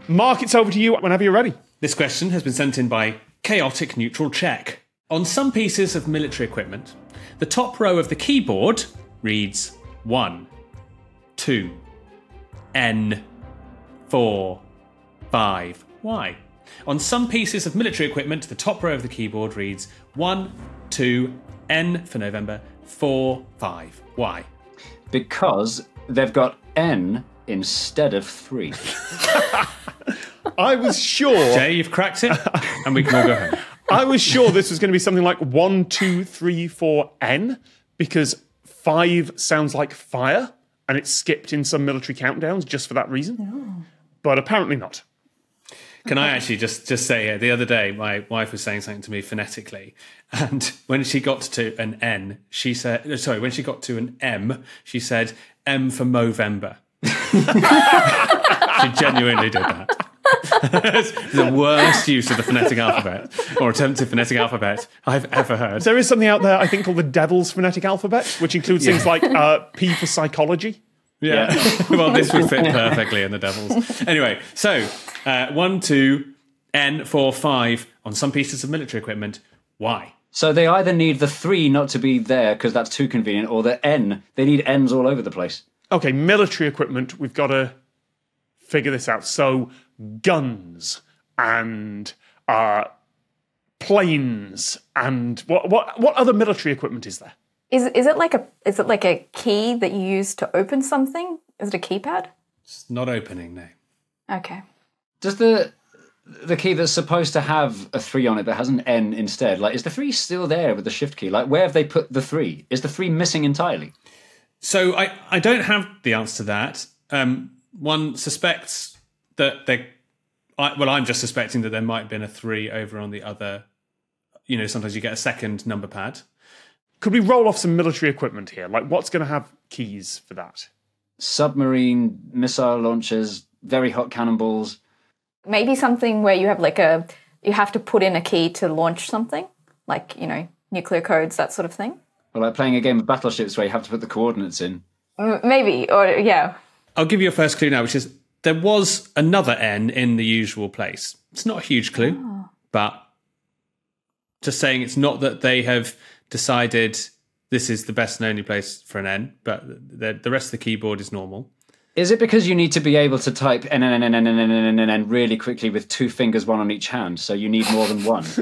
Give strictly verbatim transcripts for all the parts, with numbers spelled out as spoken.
Mark, it's over to you whenever you're ready. This question has been sent in by Chaotic Neutral Czech. On some pieces of military equipment, the top row of the keyboard reads one, two, N, four, five. Why? On some pieces of military equipment, the top row of the keyboard reads one, two, N for November, four, five. Why? Because they've got N instead of three. I was sure... Jay, you've cracked it, and we can all go home. I was sure this was going to be something like one, two, three, four, N, because five sounds like fire, and it's skipped in some military countdowns just for that reason. Oh. But apparently not. Can I actually just, just say here, the other day, my wife was saying something to me phonetically, and when she got to an N, she said, sorry, when she got to an M, she said, M for Movember. She genuinely did that. It's the worst use of the phonetic alphabet, or attempted phonetic alphabet, I've ever heard. There is something out there, I think, called the Devil's Phonetic Alphabet, which includes yeah. things like uh, P for psychology. Yeah. yeah. Well, this would fit perfectly in the Devils. Anyway, so uh, one, two, N, four, five on some pieces of military equipment. Why? So they either need the three not to be there because that's too convenient, or the N. They need N's all over the place. Okay, military equipment, we've got to figure this out. So guns and uh, planes and what what what other military equipment is there? Is is it like a is it like a key that you use to open something? Is it a keypad? It's not opening, no. Okay. Does the the key that's supposed to have a three on it but has an N instead, like, is the three still there with the shift key? Like, where have they put the three? Is the three missing entirely? So I, I don't have the answer to that. Um, one suspects that they, I, well, I'm just suspecting that there might have been a three over on the other. You know, sometimes you get a second number pad. Could we roll off some military equipment here? Like, what's going to have keys for that? Submarine, missile launchers, very hot cannonballs. Maybe something where you have like a, you have to put in a key to launch something, like, you know, nuclear codes, that sort of thing. Or like playing a game of battleships where you have to put the coordinates in. Maybe, or yeah. I'll give you a first clue now, which is there was another N in the usual place. It's not a huge clue, oh. but just saying it's not that they have decided this is the best and only place for an N, but the, the rest of the keyboard is normal. Is it because you need to be able to type N, N, N, N, N, N, N, N, N really quickly with two fingers, one on each hand, so you need more than one?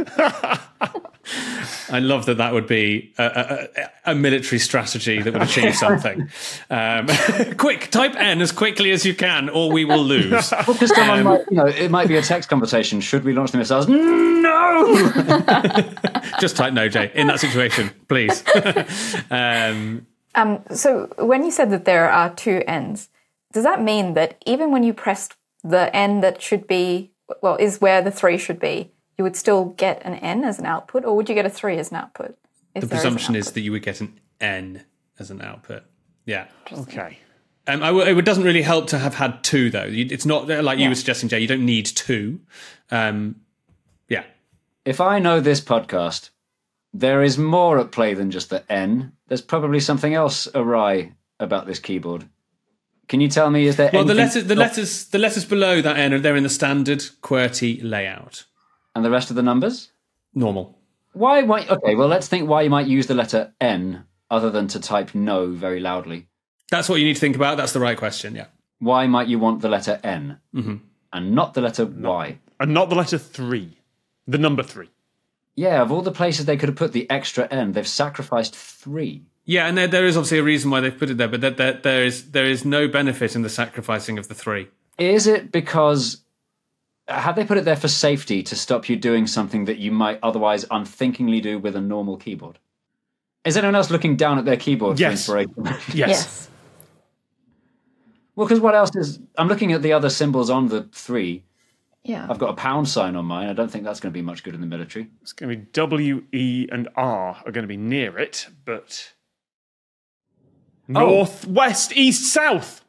I love that that would be a, a, a military strategy that would achieve something. Um, quick, type N as quickly as you can, or we will lose. Well, because someone um, might, you know, it might be a text conversation. Should we launch the missiles? No! Just type no, Jay, in that situation, please. um, um, so when you said that there are two N's, does that mean that even when you pressed the N that should be, well, is where the three should be, you would still get an N as an output, or would you get a three as an output? The presumption is, is that you would get an N as an output. Yeah. Okay. Um, I w- it doesn't really help to have had two, though. It's not like you yeah. were suggesting, Jay. You don't need two. Um, yeah. If I know this podcast, there is more at play than just the N. There's probably something else awry about this keyboard. Can you tell me, is there well, the anything... letters, the letters, the letters below that N, they're in the standard QWERTY layout. And the rest of the numbers? Normal. Why? Why? Okay, well, let's think why you might use the letter N other than to type no very loudly. That's what you need to think about. That's the right question, yeah. Why might you want the letter N mm-hmm. and not the letter no. Y? And not the letter three. The number three. Yeah, of all the places they could have put the extra N, they've sacrificed three. Yeah, and there, there is obviously a reason why they've put it there, but there, there, there is there is no benefit in the sacrificing of the three. Is it because... Have they put it there for safety to stop you doing something that you might otherwise unthinkingly do with a normal keyboard? Is anyone else looking down at their keyboard yes. for inspiration? Yes. yes. Well, because what else is... I'm looking at the other symbols on the three. Yeah. I've got a pound sign on mine. I don't think that's going to be much good in the military. It's going to be W, E, and R are going to be near it, but... Oh. North, west, east, south.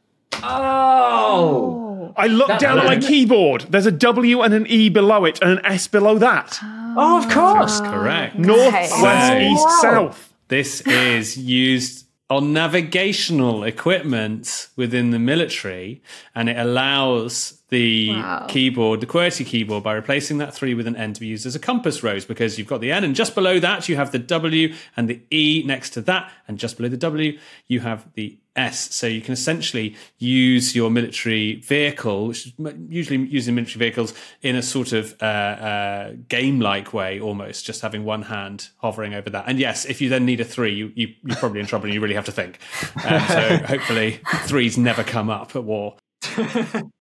Oh! I looked That- down at my keyboard. There's a W and an E below it and an S below that. Oh, of course! That's correct. North, Okay. west, Oh, east, wow. south. This is used on navigational equipment within the military, and it allows the Wow. keyboard, the QWERTY keyboard, by replacing that three with an N to be used as a compass rose, because you've got the N, and just below that you have the W, and the E next to that, and just below the W you have the S. So you can essentially use your military vehicle, which is usually using military vehicles, in a sort of uh, uh, game-like way, almost, just having one hand hovering over that. And yes, if you then need a three, you, you, you're probably in trouble and you really have to think. Um, so hopefully threes never come up at war.